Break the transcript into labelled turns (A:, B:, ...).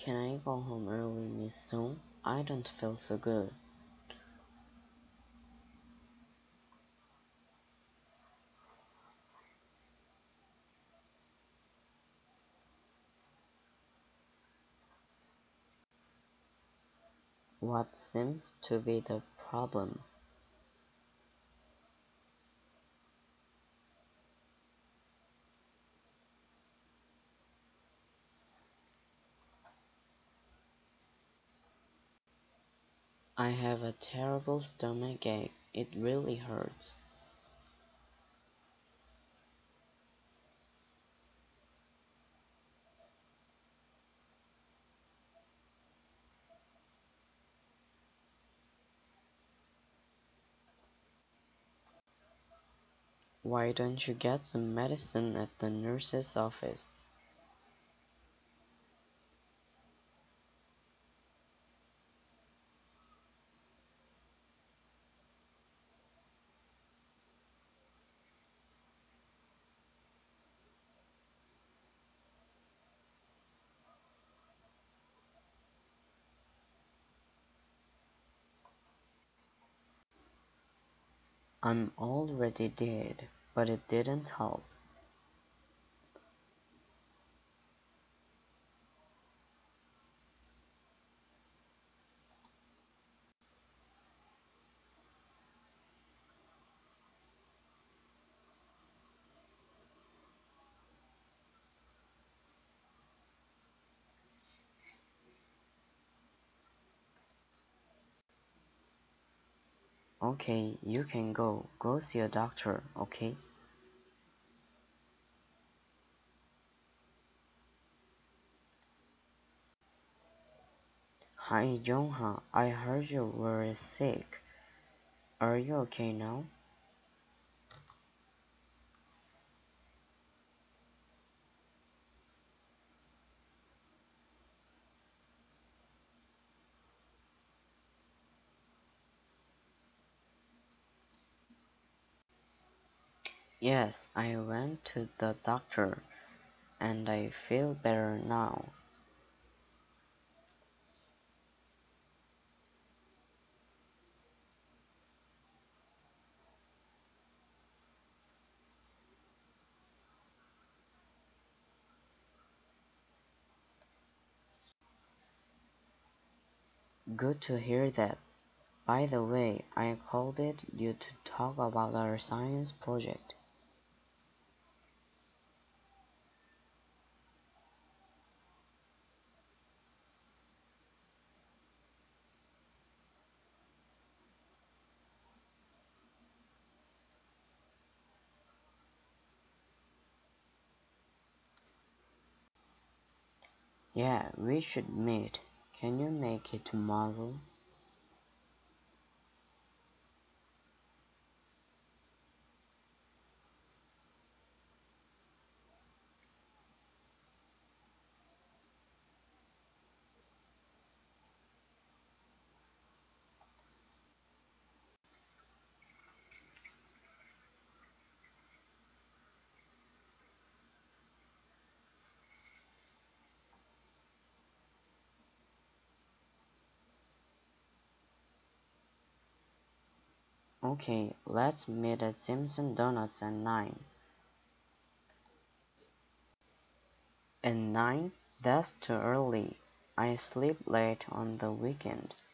A: Can I go home early, Miss Song? I don't feel so good. What seems to be the problem? I have a terrible stomachache. It really hurts. Why don't you get some medicine at the nurse's office? I'm already dead, but it didn't help. Okay, you can go. Go see a doctor, okay? Hi, Jongha. I heard you were sick. Are you okay now? Yes, I went to the doctor and I feel better now. Good to hear that. By the way, I called you to talk about our science project. Yeah, we should meet. Can you make it tomorrow? Okay, let's meet at Simpson Donuts at 9. At 9? That's too early. I sleep late on the weekend.